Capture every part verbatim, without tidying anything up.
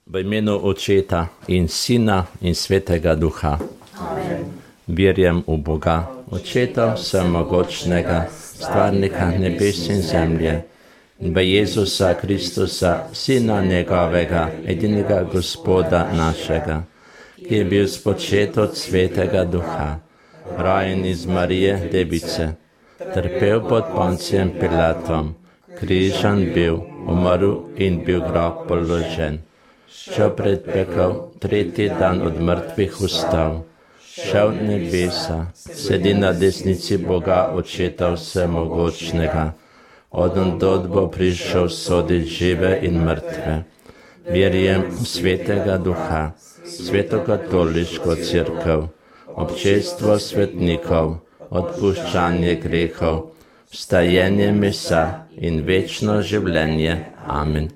V imenu Očeta in Sina in Svetega Duha. Amen. Verjam v Boga, Očeta vsemogočnega, stvarnika nebes in zemlje, in v Jezusa Kristusa, Sina njegovega, edinega Gospoda našega, ki je bil spočet od Svetega Duha, rojen iz Marije Device, trpel pod Poncijem Pilatom, križan bil, umrl in bil v grob položen. Šel pred pekel, tretji dan od mrtvih vstal, šel v nebesa, sedi na desnici Boga Očeta vsemogočnega, odnod bo prišel soditi žive in mrtve. Verjam v Svetega Duha, Svetokatoliško cerkev, občestvo svetnikov, odpuščanje grehov, vstajenje mesa in večno življenje. Amen.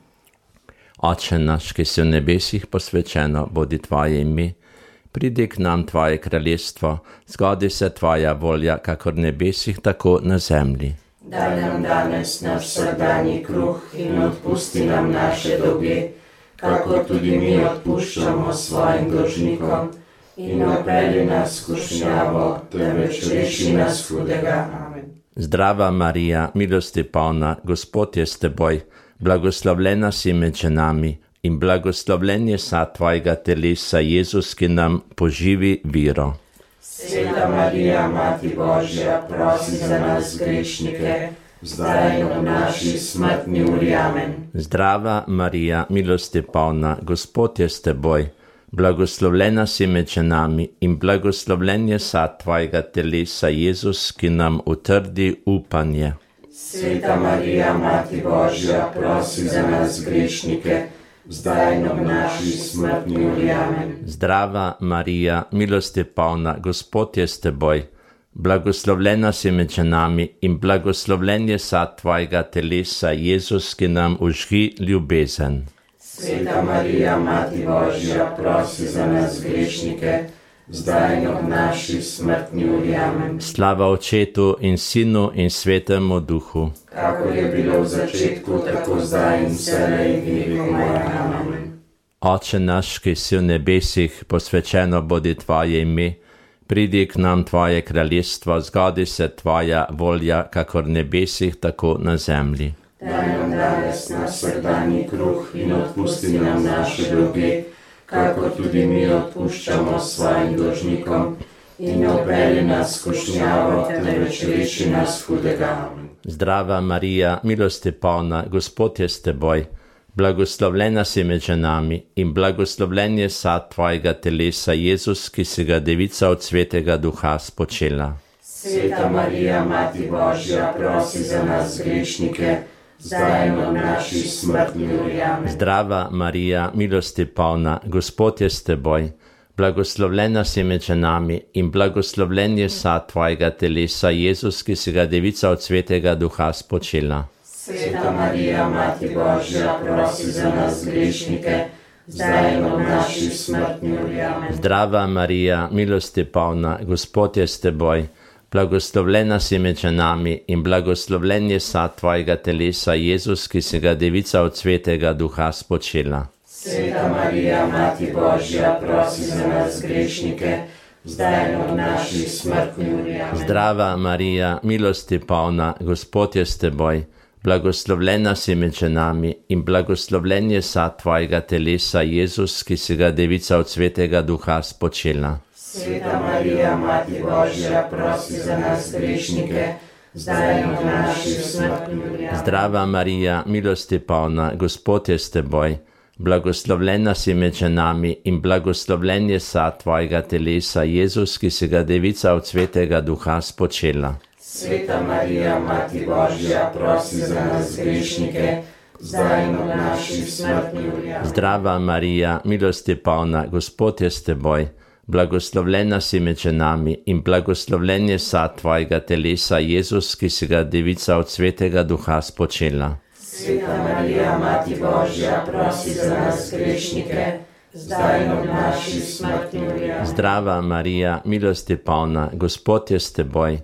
Oče naš, ki si v nebesih, posvečeno bodi tvoje ime, pridi k nam tvoje kraljestvo, zgodi se tvoja volja, kakor v nebesih, tako na zemlji. Daj nam danes naš vsakdanji kruh in odpusti nam naše dolge, kakor tudi mi odpuščamo svojim dolžnikom, in ne vpelji nas v skušnjavo, temveč reši nas hudega. Amen. Zdrava Marija, milosti polna, Gospod je s teboj, blagoslovljena si med ženami in blagoslovljen je sad tvojega telesa, Jezus, ki nam poživi viro. Sveta Marija, Mati Božja, prosi za nas grešnike, zdaj in v naši smrtni uri. Amen. Zdrava Marija, milosti polna, Gospod je s teboj, blagoslovljena si med ženami in blagoslovljen je sad tvojega telesa, Jezus, ki nam utrdi upanje. Sveta Marija, Mati Božja, prosi za nas grešnike, zdaj in v naši smrtni uri. Amen. Zdrava Marija, milosti polna, Gospod je s teboj, blagoslovljena si med ženami in blagoslovljen je sad tvojega telesa, Jezus, ki nam užgi ljubezen. Sveta Marija, Mati Božja, prosi za nas grešnike, zdaj in v naši smrtni uri. Amen. Slava Očetu in Sinu in Svetemu Duhu. Kakor je bilo v začetku, tako zdaj in vselej in v veki. Amen. Oče naš, ki si v nebesih, posvečeno bodi tvoje ime, pridi k nam tvoje kraljestvo, zgodi se tvoja volja, kakor v nebesih, tako na zemlji. Daj nam danes naš vsakdanji kruh in odpusti nam naše dolge, kakor tudi mi odpuščamo svojim dolžnikom, in ne vpelji nas v skušnjavo, temveč reši nas hudega. Amen. Zdrava Marija, milosti polna, Gospod je s teboj, blagoslovljena si med ženami in blagoslovljen je sad tvojega telesa, Jezus, ki si ga Devica od Svetega Duha spočela. Sveta Marija, Mati Božja, prosi za nas grešnike, zdaj in v naši smrtni uri. Amen. Zdrava Marija, milosti polna, Gospod je s teboj, blagoslovljena si med ženami in blagoslovljen je sad tvojega telesa, Jezus, ki si ga Devica od Svetega Duha spočela. Sveta Marija, Mati Božja, prosi za nas grešnike, zdaj in v naši smrtni uri. Amen. Zdrava Marija, milosti polna, Gospod je s teboj, blagoslovljena si med ženami in blagoslovljen je sad tvojega telesa, Jezus, ki si ga Devica od Svetega Duha spočela. Sveta Marija, Mati Božja, prosi za nas grešnike, zdaj in v naši smrtni uri. Amen. Zdrava Marija, milosti polna, Gospod je s teboj, blagoslovljena si med ženami in blagoslovljen je sad tvojega telesa, Jezus, ki si ga Devica od Svetega Duha spočela. Sveta Marija, Mati Božja, prosi za nas grešnike, zdaj in v naši smrtni uri. Zdrava Marija, milosti polna, Gospod je s teboj, blagoslovljena si med ženami in blagoslovljen je sad tvojega telesa, Jezus, ki si ga Devica od Svetega Duha spočela. Sveta Marija, Mati Božja, prosi za nas grešnike, zdaj in v naši smrtni uri. Zdrava Marija, milosti polna, Gospod je s teboj, blagoslovljena si med ženami in blagoslovljen je sad tvojega telesa, Jezus, ki si ga Devica od Svetega Duha spočela. Sveta Marija, Mati Božja, prosi za nas grešnike, zdaj in v naši smrtni uri. Zdrava Marija, milosti polna, Gospod je s teboj,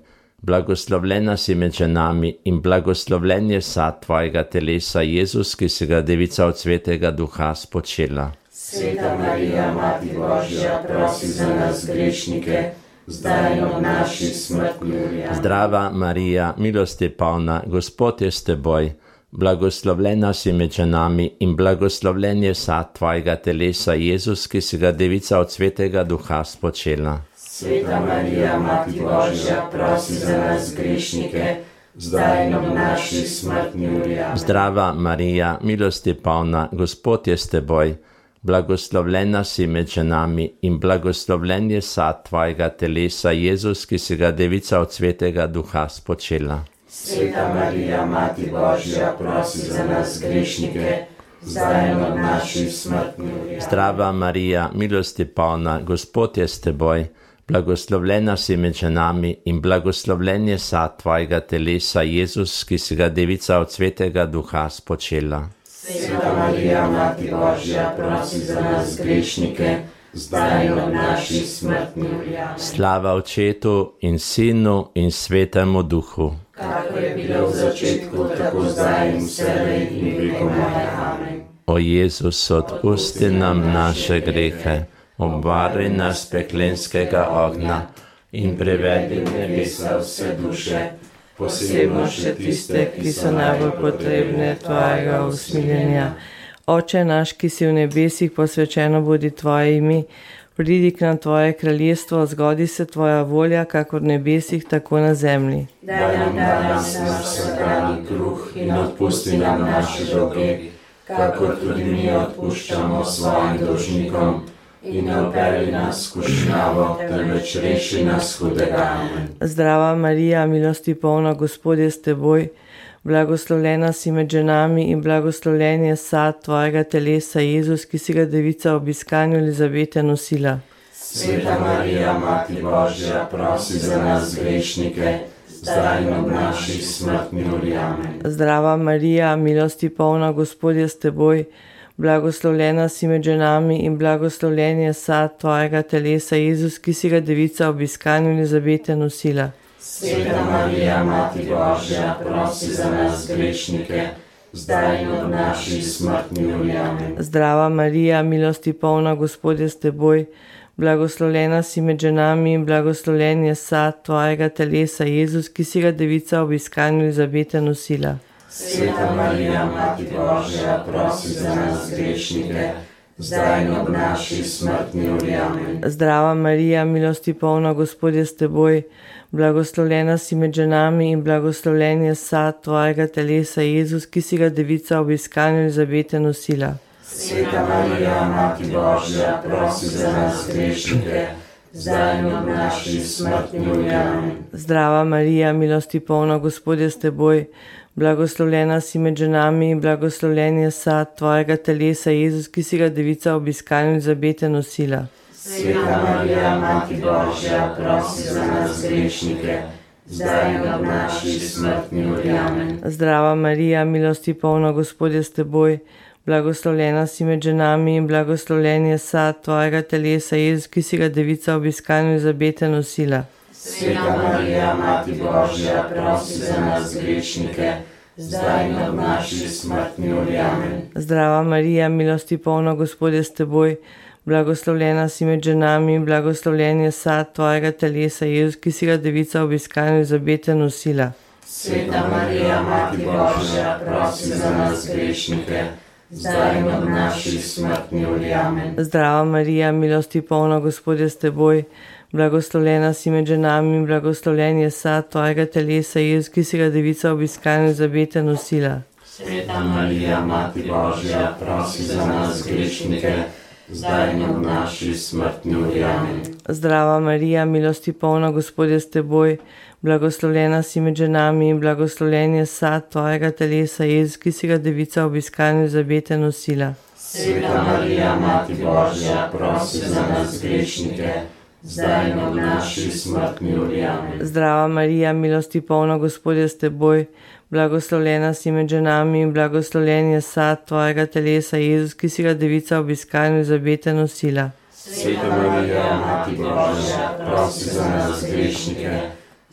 blagoslovljena si med ženami in blagoslovljen je sad tvojega telesa, Jezus, ki si ga Devica od Svetega Duha spočela. Sveta Marija, Mati Božja, prosi za nas grešnike, zdaj in ob naši smrtni uri. Zdrava Marija, milosti polna, Gospod je s teboj, blagoslovljena si med ženami in blagoslovljen je sad tvojega telesa, Jezus, ki si ga Devica od Svetega Duha spočela. Sveta Marija, Mati Božja, prosi za nas grešnike, zdaj in ob naši smrtni uri. Zdrava Marija, milosti polna, Gospod je s teboj, blagoslovljena si med ženami in blagoslovljen je sad tvojega telesa, Jezus, ki si ga Devica od Svetega Duha spočela. Sveta Marija, Mati Božja, prosi za nas grešnike, zdaj in ob naši smrtni uri. Zdrava Marija, milosti polna, Gospod je s teboj, blagoslovljena si med ženami in blagoslovljen je sad tvojega telesa, Jezus, ki si ga Devica od Svetega Duha spočela. Sveta Marija, Mati Božja, prosi za nas grešnike, zdaj in ob naši smrtni uri. Slava Očetu in Sinu in Svetemu Duhu. Kako je bilo v začetku, tako zdaj in vselej in veko moje. Amen. O Jezus, odpusti nam naše grehe, obvaruj nas peklenskega ognja in privedi v nebesa vse duše, posebno še tiste, ki so najbolj potrebne tvojega usmiljenja. Oče naš, ki si v nebesih, posvečeno bodi tvoje ime, pridi k nam tvoje kraljestvo, zgodi se tvoja volja, kakor v nebesih, tako na zemlji. Daj nam danes naš vsakdanji kruh in odpusti nam naše dolge, kakor tudi mi odpuščamo svojim dolžnikom, in ne vpelji nas v skušnjavo, temveč reši nas hudega. Amen. Zdrava Marija, milosti polna, Gospod je s teboj, blagoslovljena si med ženami in blagoslovljen je sad tvojega telesa, Jezus, ki si ga Devica ob iskanju Elizabete nosila. Sveta Marija, Mati Božja, prosi za nas grešnike, zdaj in ob naši smrtni uri. Amen. Zdrava Marija, milosti polna, Gospod je s teboj, blagoslovljena si med ženami in blagoslovljen je sad tvojega telesa, Jezus, ki si ga Devica ob iskanju Elizabete nosila. Sveta Marija, Mati Božja, prosi za nas grešnike, zdaj in ob naši smrtni uri. Amen. Zdrava Marija, milosti polna, Gospod je s teboj, blagoslovljena si med ženami in blagoslovljen je sad tvojega telesa, Jezus, ki si ga Devica ob iskanju Elizabete nosila. Sveta Marija, Mati Božja, prosi za nas grešnike, zdaj in ob naši smrtni uri. Amen. Zdrava Marija, milosti polna, Gospod je s teboj, blagoslovljena si med ženami in blagoslovljen je sad tvojega telesa, Jezus, ki si ga Devica ob iskanju Elizabete nosila. Sveta Marija, Mati Božja, prosi za nas grešnike, zdaj in ob naši smrtni uri. Amen. Zdrava Marija, milosti polna, Gospod je s teboj, blagoslovljena si med ženami in blagoslovljen je sad tvojega telesa, Jezus, ki si ga Devica ob iskanju Elizabete nosila. Sveta Marija, Mati Božja, prosi za nas grešnike, zdaj in ob naši smrtni uri. Amen. Zdrava Marija, milosti polna, Gospod je s teboj, blagoslovljena si med ženami in blagoslovljen je sad tvojega telesa, Jezus, ki si ga Devica ob iskanju Elizabete nosila. Sveta Marija, Mati Božja, prosi za nas grešnike, zdaj in ob naši smrtni uri. Amen. Zdrava Marija, milosti polna, Gospod je s teboj, blagoslovljena si med ženami in blagoslovljen je sad tvojega telesa, Jezus, ki si ga Devica ob iskanju Elizabete nosila. Sveta Marija, Mati Božja, prosi za nas grešnike, zdaj in ob naši smrtni uri. Amen. Zdrava Marija, milosti polna, Gospod je s teboj, blagoslovljena si med ženami in blagoslovljen je sad tvojega telesa, Jezus, ki si ga Devica ob iskanju Elizabete nosila. Sveta Marija, Mati Božja, prosi za nas grešnike, zdaj in ob naši smrtni uri. Amen. Zdrava Marija, milosti polna, Gospod je s teboj, blagoslovljena si med ženami in blagoslovljen je sad tvojega telesa, Jezus, ki si ga Devica ob iskanju Elizabete nosila. Sveta Marija, Mati Božja, prosi za nas grešnike, zdaj in ob naši smrtni uri. Amen. Zdrava Marija, milosti polna, Gospod je s teboj, blagoslovljena si med ženami in blagoslovljen je sad tvojega telesa, Jezus, ki si ga Devica ob iskanju Elizabete nosila. Sveta Marija, Mati Božja, prosi za nas grešnike,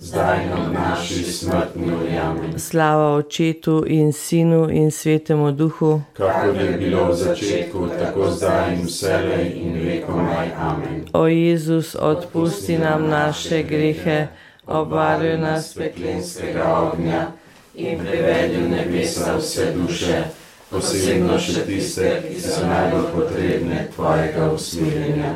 zdaj in ob naši smrtni uri. Amen. Slava Očetu in Sinu in Svetemu Duhu, kakor je bilo v začetku, tako zdaj in vselej in vekomaj. Amen. O Jezus, odpusti nam naše grehe, obvaruj nas peklenskega ognja in privedi v nebesa vse duše, posebno še tiste, ki so najbolj potrebne tvojega usmiljenja.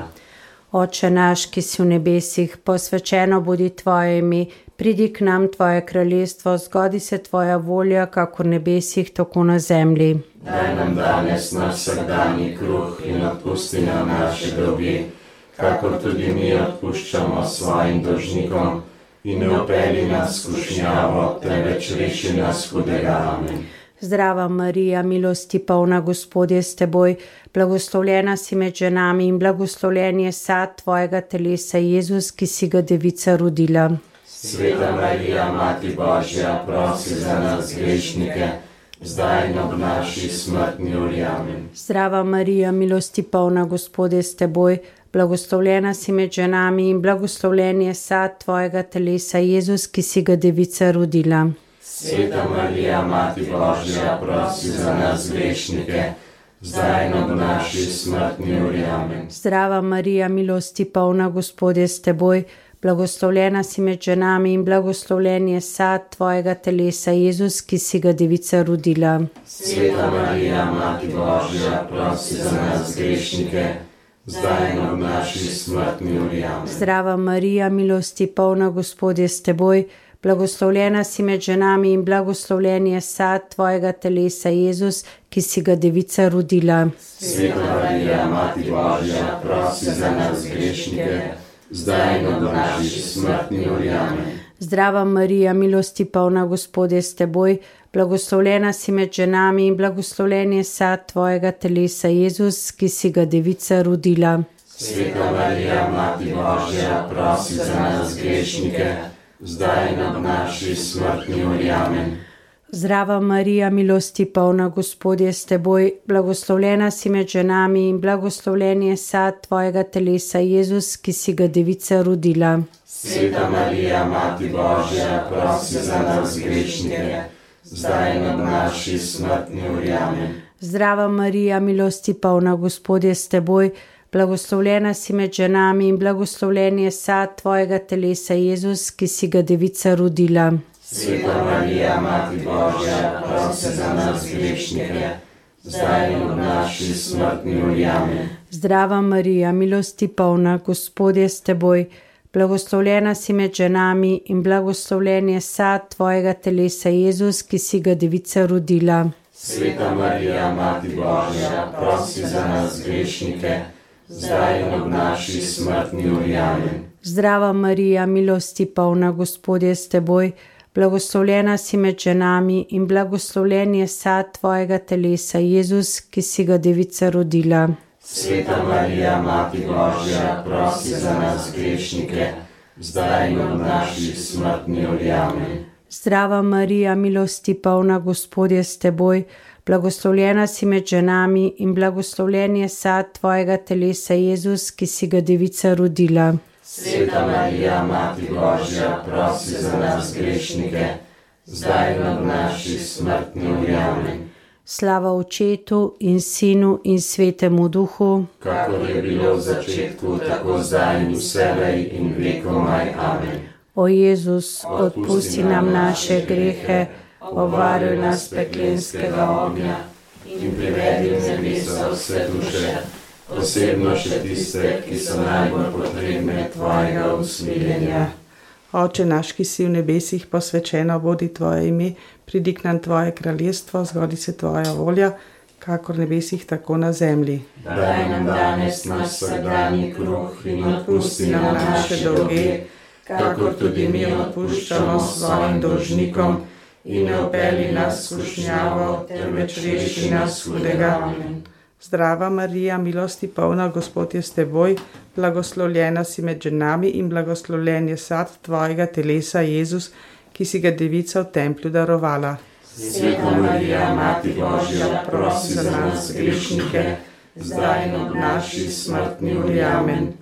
Oče naš, ki si v nebesih, posvečeno bodi tvoje ime, pridi k nam tvoje kraljestvo, zgodi se tvoja volja, kakor v nebesih, tako na zemlji. Daj nam danes naš vsakdanji kruh in odpusti nam naše dolge, kakor tudi mi odpuščamo svojim dolžnikom, in ne vpelji nas v skušnjavo, temveč reši nas hudega. Amen. Zdrava Marija, milosti polna, Gospod je s teboj, blagoslovljena si med ženami in blagoslovljen je sad tvojega telesa, Jezus, ki si ga devica rodila. Sveta Marija, Mati Božja, prosi za nas grešnike, zdaj in ob naši smrtni uri. Amen. Zdrava Marija, milosti polna, Gospod je s teboj, blagoslovljena si med ženami in blagoslovljen je sad tvojega telesa, Jezus, ki si ga devica rodila. Sveta Marija, Mati Božja, prosi za nas grešnike, zdaj in ob naši smrtni uri. Amen. Zdrava Marija, milosti polna, Gospod je s teboj, blagoslovljena si med ženami in blagoslovljen je sad tvojega telesa, Jezus, ki si ga devica rodila. Sveta Marija, Mati Božja, prosi za nas grešnike, zdaj in ob naši smrtni uri. Amen. Zdrava Marija, milosti polna, Gospod je s teboj, blagoslovljena si med ženami in blagoslovljen je sad tvojega telesa, Jezus, ki si ga devica rodila. Sveta Marija, Mati Božja, prosi za nas grešnike, zdaj in ob naši smrtni uri. Amen. Zdrava Marija, milosti polna, Gospod je s teboj, blagoslovljena si med ženami in blagoslovljen je sad tvojega telesa, Jezus, ki si ga devica rodila. Sveta Marija, Mati Božja, prosi za nas grešnike, zdaj in ob naši smrtni uri. Amen. Zdrava Marija, milosti polna, Gospod je s teboj, blagoslovljena si med ženami in blagoslovljen je sad tvojega telesa, Jezus, ki si ga devica rodila. Sveta Marija, Mati Božja, prosi za nas grešnike, zdaj in ob naši smrtni uri. Amen. Zdrava Marija, milosti polna, Gospod je s teboj, blagoslovljena si med ženami in blagoslovljen je sad tvojega telesa, Jezus, ki si ga devica rodila. Sveta Marija, Mati Božja, prosi za nas grešnike, zdaj in ob naši smrtni uri. Amen. Zdrava Marija, milosti polna, Gospod je s teboj, blagoslovljena si med ženami in blagoslovljen je sad tvojega telesa, Jezus, ki si ga devica rodila. Sveta Marija, Mati Božja, prosi za nas grešnike, zdaj in ob naši smrtni uri. Amen. Zdrava Marija, milosti polna, Gospod je s teboj, blagoslovljena si med ženami in blagoslovljen je sad tvojega telesa, Jezus, ki si ga devica rodila. Sveta Marija, Mati Božja, prosi za nas grešnike, zdaj in ob naši smrtni uri. Amen. Zdrava Marija, milosti polna, Gospod je s teboj, blagoslovljena si med ženami in blagoslovljen je sad tvojega telesa, Jezus, ki si ga devica rodila. Sveta Marija, Mati Božja, prosi za nas grešnike, zdaj in ob naši smrtni uri. Amen. Slava Očetu in Sinu in Svetemu Duhu, kakor je bilo v začetku, tako zdaj in vselej in vekomaj. Amen. O Jezus, odpusti nam naše grehe, obvaruj nas peklenskega ognja in privedi v nebesa vse duše, posebno še tiste, ki so najbolj potrebne tvojega usmiljenja. Oče naš, ki si v nebesih, posvečeno bodi tvoje ime, pridi k nam tvoje kraljestvo, zgodi se tvoja volja, kakor v nebesih, tako na zemlji. Daj nam danes naš vsakdanji kruh in odpusti nam naše dolge, kakor tudi mi odpuščamo svojim dolžnikom, in ne vpelji nas v skušnjavo, temveč reši nas hudega. Amen. Zdrava Marija, milosti polna, Gospod je s teboj, blagoslovljena si med ženami in blagoslovljen je sad tvojega telesa, Jezus, ki si ga devica v templju darovala. Sveta Marija, Mati Božja, prosi za nas grešnike, zdaj in ob naši smrtni uri. Amen.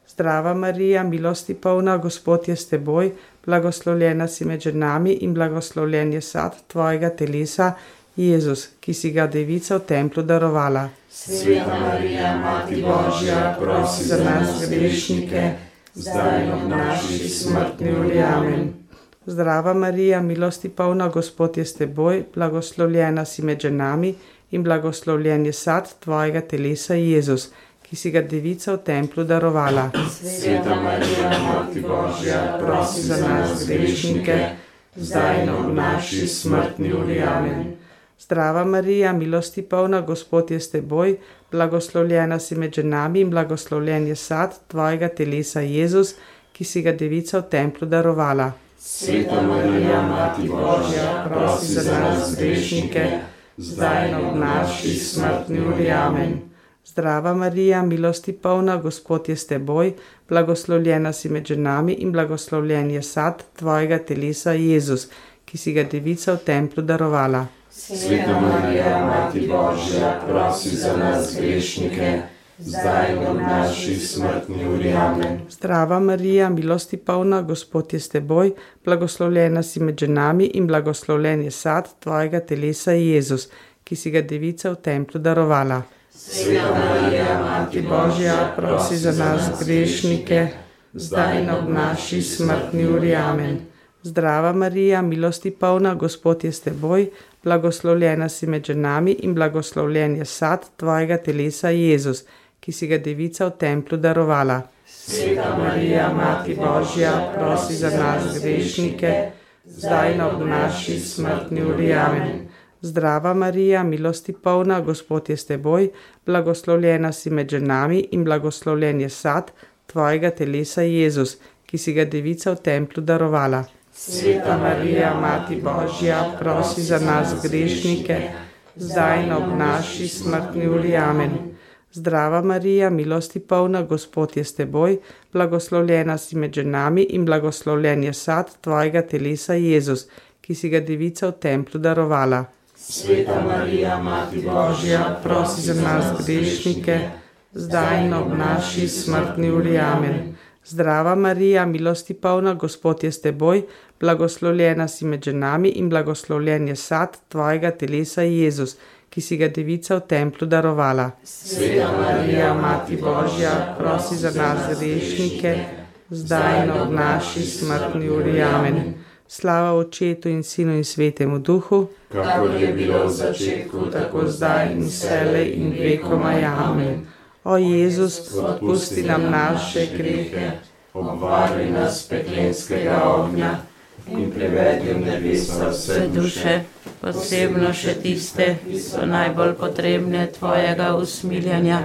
Zdrava Marija, milosti polna, Gospod je s teboj, blagoslovljena si med ženami in blagoslovljen je sad tvojega telesa, Jezus, ki si ga devica v templu darovala. Sveta Marija, Mati Božja, prosi za nas grešnike, zdaj in ob naši smrtni uri. Amen. Zdrava Marija, milosti polna, Gospod je s teboj, blagoslovljena si med ženami in blagoslovljen je sad tvojega telesa, Jezus, ki si ga devica v templu darovala. Sveta Marija, Mati Božja, prosi za nas grešnike, zdaj in ob naši smrtni uri. Amen. Zdrava Marija, milosti polna, Gospod je s teboj, blagoslovljena si med ženami in blagoslovljen je sad tvojega telesa, Jezus, ki si ga devica v templu darovala. Sveta Marija, Mati Božja, prosi za nas grešnike, zdaj in ob naši smrtni uri. Amen. Zdrava Marija, milosti polna, Gospod je s teboj, blagoslovljena si med ženami in blagoslovljen je sad tvojega telesa, Jezus, ki si ga devica v templu darovala. Sveta Marija, Mati Božja, prosi za nas grešnike, zdaj in ob naši smrtni uri. Amen. Zdrava Marija, milosti polna, Gospod je s teboj, blagoslovljena si med ženami in blagoslovljen je sad tvojega telesa, Jezus, ki si ga devica v templu darovala. Sveta Marija, Mati Božja, prosi za nas grešnike, zdaj in ob naši smrtni uri. Amen. Zdrava Marija, milosti polna, Gospod je s teboj, blagoslovljena si med ženami in blagoslovljen je sad tvojega telesa, Jezus, ki si ga devica v templu darovala. Sveta Marija, Mati Božja, prosi za nas grešnike, zdaj in ob naši smrtni uri. Amen. Zdrava Marija, milosti polna, Gospod je s teboj, blagoslovljena si med ženami in blagoslovljen je sad tvojega telesa, Jezus, ki si ga devica v templu darovala. Sveta Marija, Mati Božja, prosi za nas grešnike, zdaj in ob naši smrtni uri. Amen. Zdrava Marija, milosti polna, Gospod je s teboj, blagoslovljena si med ženami in blagoslovljen je sad tvojega telesa, Jezus, ki si ga devica v templu darovala. Sveta Marija, Mati Božja, prosi za nas grešnike, zdaj in ob naši smrtni uri. Amen. Zdrava Marija, milosti polna, Gospod je s teboj, blagoslovljena si med ženami in blagoslovljen je sad tvojega telesa, Jezus, ki si ga devica v templu darovala. Sveta Marija, Mati Božja, prosi za nas grešnike, zdaj in ob naši smrtni uri. Amen. Slava Očetu in Sinu in Svetemu Duhu, kakor je bilo v začetku, tako zdaj in vselej in vekomaj. Amen. O Jezus, odpusti nam naše grehe, obvaruj nas peklenskega ognja in privedi v nebesa vse duše, posebno še tiste, ki so najbolj potrebne tvojega usmiljenja.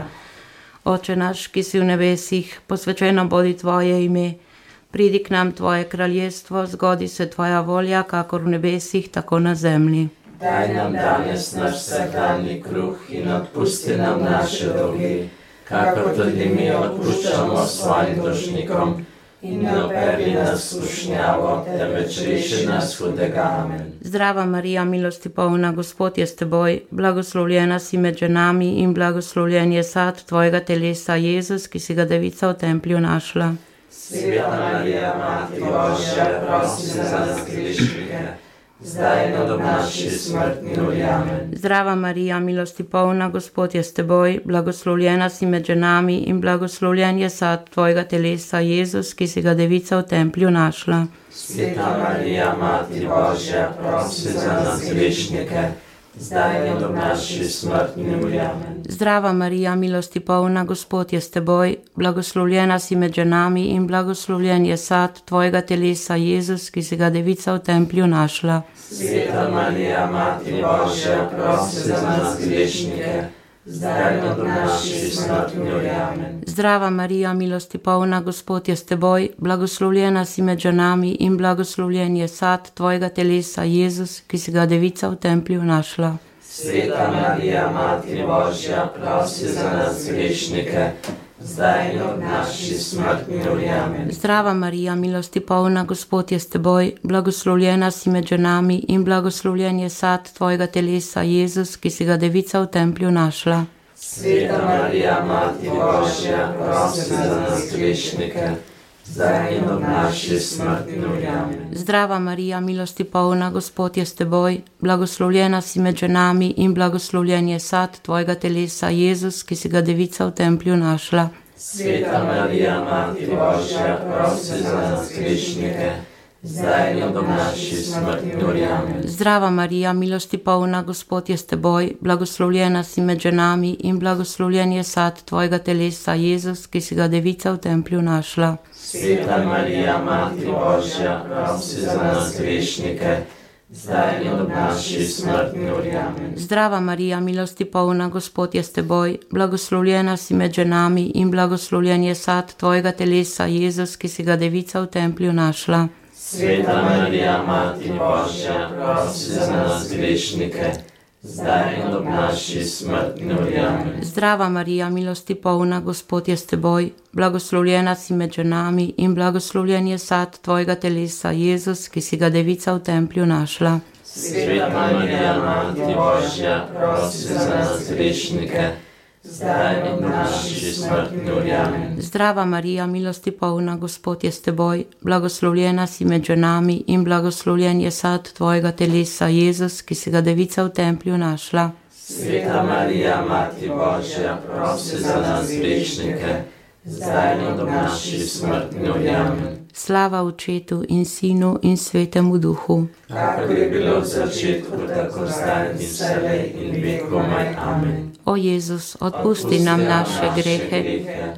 Oče naš, ki si v nebesih, posvečeno bodi tvoje ime. Pridi k nam tvoje kraljestvo, zgodi se tvoja volja, kakor v nebesih, tako na zemlji. Daj nam danes naš vsakdanji kruh in odpusti nam naše dolge, kakor tudi mi odpuščamo svojim dolžnikom, in ne operi nas v skušnjavo, temveč reši nas hudega. Amen. Zdrava Marija, milosti polna, Gospod je s teboj, blagoslovljena si med ženami in blagoslovljen je sad tvojega telesa, Jezus, ki si ga devica v templju našla. Sveta Marija, Mati Božja, prosi za nas grešnike, zdaj in ob naši smrtni uri. Amen. Zdrava Marija, milosti polna, Gospod je s teboj, blagoslovljena si med ženami in blagoslovljen je sad tvojega telesa, Jezus, ki si ga devica v templju našla. Sveta Marija, Mati Božja, prosi za nas grešnike, zdaj in ob naši smrtni uri. Amen. Zdrava Marija, milosti polna, Gospod je s teboj, blagoslovljena si med ženami in blagoslovljen je sad tvojega telesa, Jezus, ki si ga devica v templju našla. Sveta Marija, Mati Božja, prosi za nas grešnike, zdaj in ob naši smrtni uri. Amen. Zdrava Marija, milosti polna, Gospod je s teboj, blagoslovljena si med ženami in blagoslovljen je sad tvojega telesa, Jezus, ki si ga devica v templju našla. Sveta Marija, Mati Božja, prosi za nas grešnike, zdaj in ob naši smrtni uri. Amen. Zdrava Marija, milosti polna, Gospod je s teboj, blagoslovljena si med ženami in blagoslovljen je sad tvojega telesa, Jezus, ki si ga devica v templju našla. Sveta Marija, Mati Božja, prosi za nas grešnike, zdaj in ob naši smrti. Amen. Zdrava Marija, milosti polna, Gospod je s teboj, blagoslovljena si med ženami in blagoslovljen je sad tvojega telesa, Jezus, ki si ga devica v templju našla. Sveta Marija, Mati Božja, prosi za nas grešnike, zdaj in ob naši smrti. Amen. Zdrava Marija, milosti polna, Gospod je s teboj, blagoslovljena si med ženami in blagoslovljen je sad tvojega telesa, Jezus, ki si ga devica v templju našla. Sveta Marija, Mati Božja, prosi za nas grešnike, zdaj in ob naši smrti. Amen. Zdrava Marija, milosti polna, Gospod je s teboj, blagoslovljena si med ženami in blagoslovljen je sad tvojega telesa, Jezus, ki si ga devica v templju našla. Sveta Marija, Mati Božja, prosi za nas grešnike, zdaj in ob naši smrti. Amen. Zdrava Marija, milosti polna, Gospod je s teboj, blagoslovljena si med ženami in blagoslovljen je sad tvojega telesa, Jezus, ki si ga devica v templju našla. Sveta Marija, Mati Božja, prosi za nas grešnike, zdaj in ob naši smrti. Amen. Zdrava Marija, milosti polna, Gospod je s teboj, blagoslovljena si med ženami in blagoslovljen je sad tvojega telesa, Jezus, ki si ga devica v templju našla. Sveta Marija, Mati Božja, prosi za nas grešnike, zdaj in ob naši smrti. Amen. Slava Očetu in Sinu in Svetemu Duhu. Kakor je bilo v začetku, tako zdaj in vselej in vekomaj. Amen. O Jezus, odpusti nam naše grehe,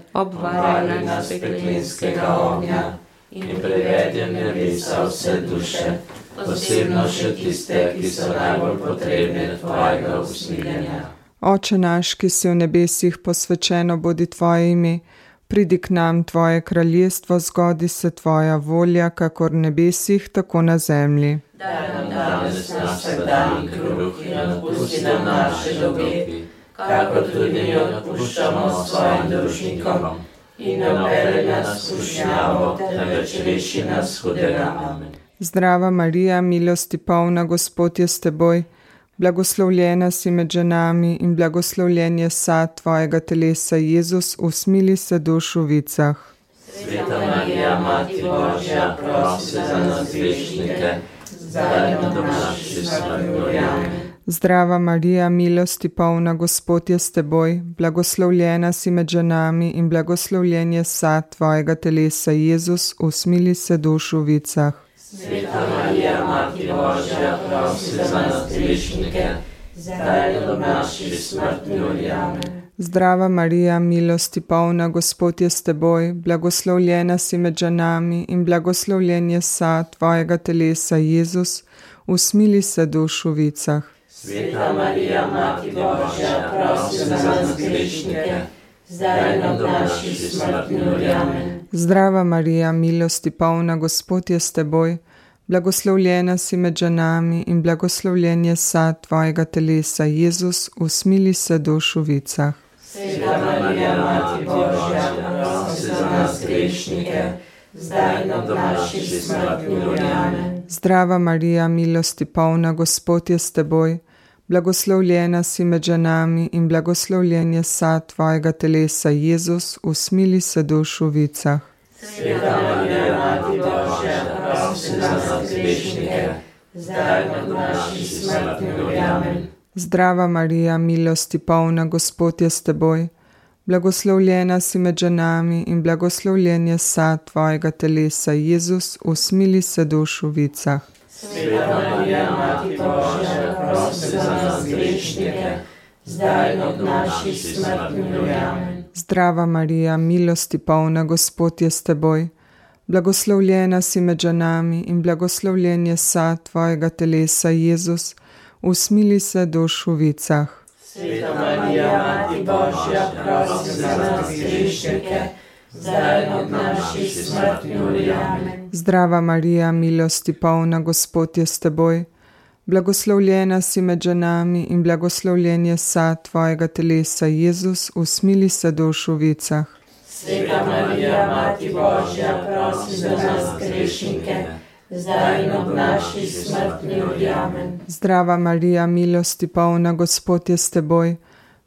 obvaraj nas peklenskega ognja in privedi v nebesa vse duše, posebno še tiste, ki so najbolj potrebne tvojega usmiljenja. Oče naš, ki si v nebesih, posvečeno bodi tvoje ime, pridi k nam tvoje kraljestvo, zgodi se tvoja volja, kakor v nebesih, tako na zemlji. Daj nam danes naš vsakdanji kruh in odpusti nam naše dolge, kakor tudi mi odpuščamo svojim dolžnikom, in ne vpelji nas v skušnjavo, temveč reši nas hudega. Amen. Zdrava Marija, milosti polna, Gospod je s teboj, blagoslovljena si med ženami in blagoslovljen je sad tvojega telesa, Jezus, usmili se duš v vicah. Sveta Marija, Mati Božja, prosi za nas grešnike, zdaj in ob naši smrti. Amen. Zdrava Marija, milosti polna, Gospod je s teboj, blagoslovljena si med ženami in blagoslovljen je sad tvojega telesa, Jezus, usmili se duš v vicah. Sveta Marija, Mati Božja, prosi za nas grešnike, zdaj in ob naši smrti. Amen. Zdrava Marija, milosti polna, Gospod je s teboj, blagoslovljena si med ženami in blagoslovljen je sad tvojega telesa, Jezus, usmili se duš v vicah. Sveta Marija, Mati Božja, prosi za nas grešnike, zdaj in ob naši smrti. Amen. Zdrava Marija, milosti polna, Gospod je s teboj, blagoslovljena si med ženami in blagoslovljen je sad tvojega telesa, Jezus, usmili se duš v vicah. Sveta Marija, Mati Božja, prosi za nas grešnike, zdaj in ob naši smrti. Amen. Zdrava Marija, milosti polna, Gospod je s teboj, blagoslovljena si med ženami in blagoslovljen je sad tvojega telesa, Jezus, usmili se duš v vicah. Sveta Marija, Mati Božja, prosi za nas grešnike, zdaj in ob naši smrti. Amen. Zdrava Marija, milosti polna, Gospod je s teboj, blagoslovljena si med ženami in blagoslovljen je sad tvojega telesa, Jezus, usmili se duš v vicah. Sveta Marija, Mati Božja, prosi za nas grešnike, zdaj in ob naši smrti. Amen. Zdrava Marija, milosti polna, Gospod je s teboj, blagoslovljena si med ženami in blagoslovljen je sad tvojega telesa, Jezus, usmili se duš v vicah. Sveta Marija, Mati Božja, prosi za nas grešnike, zdaj in ob naši smrti. Amen. Zdrava Marija, milosti polna, Gospod je s teboj, blagoslovljena si med ženami in blagoslovljen je sad tvojega telesa, Jezus, usmili se duš v vicah. Sveta Marija, Mati Božja, prosi za nas grešnike, zdaj in ob naši smrti. Amen. Zdrava Marija, milosti polna, Gospod je s teboj,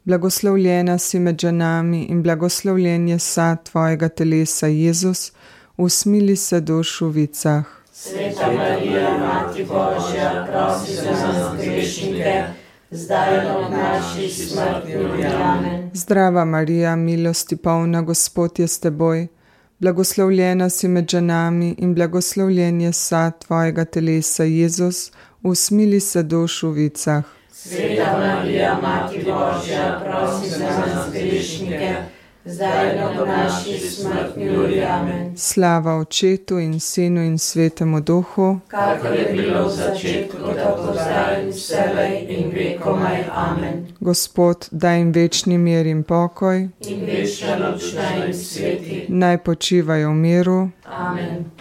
Blagoslovljena si med ženami in blagoslovljen je sad tvojega telesa, Jezus, usmili se duš v vicah. Sveta Marija, Mati Božja, prosi za nas grešnike, zdaj in ob naši smrtni uri. Amen. Zdrava Marija, milosti polna, Gospod je s teboj, blagoslovljena si med ženami in blagoslovljen je sad tvojega telesa, Jezus, usmili se duš v vicah. Sveta Marija, Mati Božja, prosi za nas grešnike, zdaj in ob naši smrtni uri. Amen. Slava Očetu in Sinu in Svetemu Duhu, kakor je bilo v začetku, tako zdaj in vselej in vekomaj. Amen. Gospod, daj jim večni mir in pokoj, In večna noč naj jim sveti. naj počivajo v miru. Amen.